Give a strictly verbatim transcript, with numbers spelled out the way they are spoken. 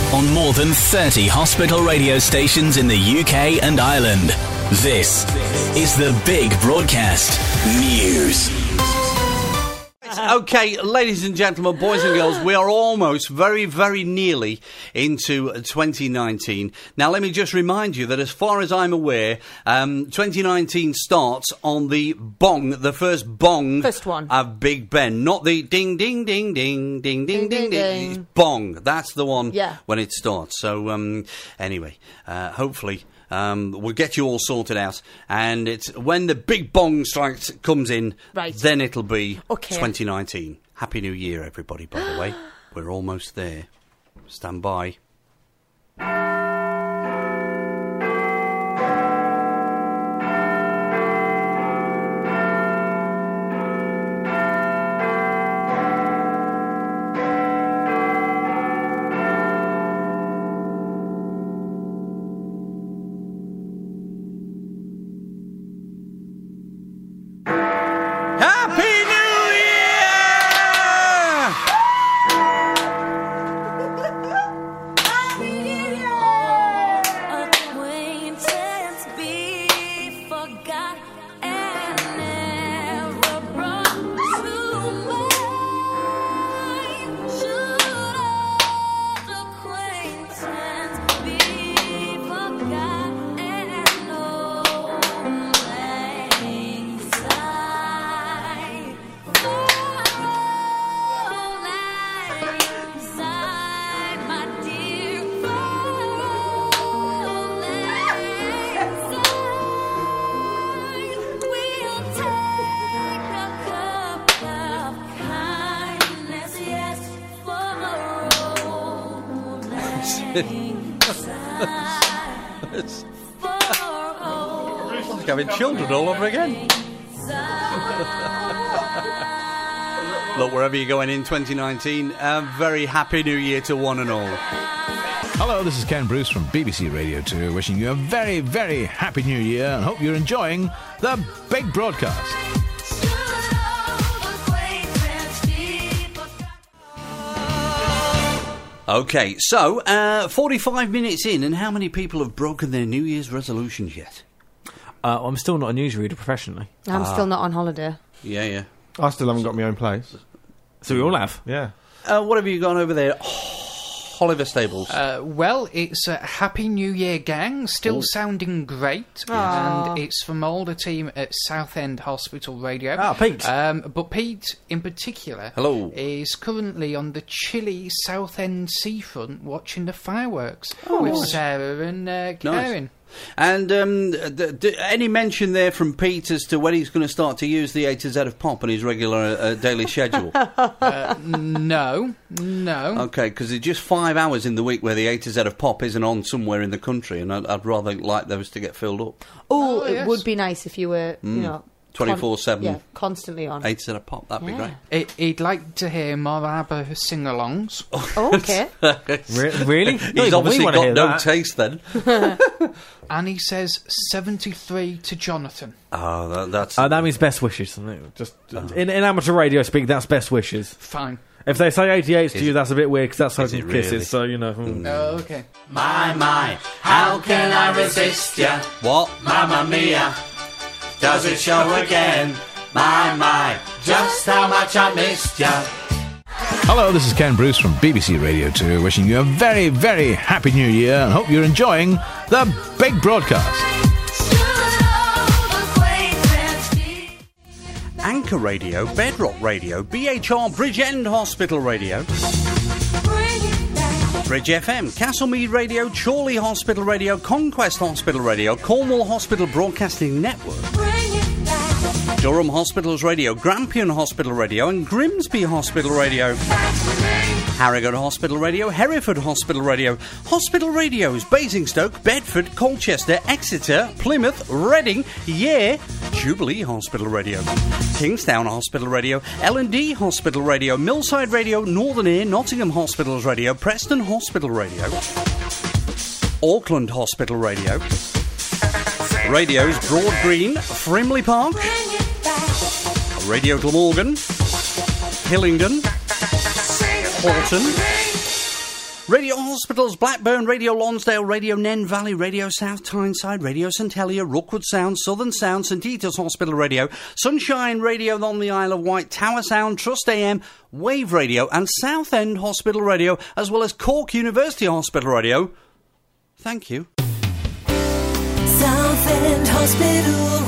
on more than thirty hospital radio stations in the U K and Ireland. This is the Big Broadcast News. Okay, ladies and gentlemen, boys and girls, we are almost very, very nearly into twenty nineteen. Now, let me just remind you that as far as I'm aware, um, twenty nineteen starts on the bong, the first bong First one. of Big Ben. Not the ding, ding, ding, ding, ding, ding, ding, ding. ding. It's bong. That's the one Yeah. when it starts. So, um, anyway, uh, hopefully... Um, we'll get you all sorted out, and it's when the big bong strike comes in, right. then it'll be okay. twenty nineteen. Happy New Year, everybody, by the way. We're almost there. Stand by. It's like having children all over again. Look, wherever you're going in twenty nineteen, a very happy new year to one and all. Hello, this is Ken Bruce from B B C Radio two, wishing you a very, very happy new year and hope you're enjoying the Big Broadcast. Okay, so uh, forty-five minutes in, and how many people have broken their New Year's resolutions yet? Uh, I'm still not a newsreader professionally. I'm Ah. still not on holiday. Yeah, yeah. I still haven't got my own place. So we all have. Yeah. Uh, what have you got over there? Oliver Stables. Uh, well, it's a Happy New Year, gang. Still Ooh. sounding great. Aw. And it's from all the team at Southend Hospital Radio. Ah, Pete. Um, but Pete, in particular, Hello. is currently on the chilly Southend seafront watching the fireworks Oh, with nice. Sarah and uh, Karen. And um, d- d- any mention there from Pete as to when he's going to start to use the A to Z of pop on his regular uh, daily schedule? Uh, no, no. Okay, because it's just five hours in the week where the A to Z of pop isn't on somewhere in the country, and I'd, I'd rather like those to get filled up. Oh, Oh, it yes. would be nice if you were, you know... twenty-four seven. Yeah, constantly on. A to Z of pop, that'd be Yeah. great. He- He'd like to hear more ABBA sing-alongs. Oh, okay. Re- really? Not He's even obviously we wanna got hear no that. taste then. And he says seventy-three to Jonathan. Oh, that, that's... Uh, that means best wishes. Isn't it? Just in, in amateur radio speak, that's best wishes. Fine. If they say eighty-eight to Is you, it- that's a bit weird because that's Is hugging it kisses. really? So you know. hmm. Oh, okay. My, my, how can I resist ya? What? Mamma mia, does it show again? My, my, just how much I missed ya. Hello, this is Ken Bruce from B B C Radio two, wishing you a very, very happy new year and hope you're enjoying the Big Broadcast. Anchor Radio, Bedrock Radio, B H R Bridgend Hospital Radio, Bridge F M, Castlemead Radio, Chorley Hospital Radio, Conquest Hospital Radio, Cornwall Hospital Broadcasting Network, Durham Hospitals Radio, Grampian Hospital Radio and Grimsby Hospital Radio, Harrogate Hospital Radio, Hereford Hospital Radio, Hospital Radios, Basingstoke, Bedford, Colchester, Exeter, Plymouth, Reading, Yare, Jubilee Hospital Radio, Kingstown Hospital Radio, L and D Hospital Radio, Millside Radio, Northern Ear, Nottingham Hospitals Radio, Preston Hospital Radio, Auckland Hospital Radio, Radios Broad Green, Frimley Park, Radio Glamorgan, Hillingdon, Horton, Radio Hospitals, Blackburn, Radio Lonsdale, Radio Nen Valley, Radio South Tyneside, Radio St Helier, Rookwood Sound, Southern Sound, St Eater's Hospital Radio, Sunshine Radio on the Isle of Wight, Tower Sound, Trust A M, Wave Radio and Southend Hospital Radio, as well as Cork University Hospital Radio. Thank you. Southend Hospital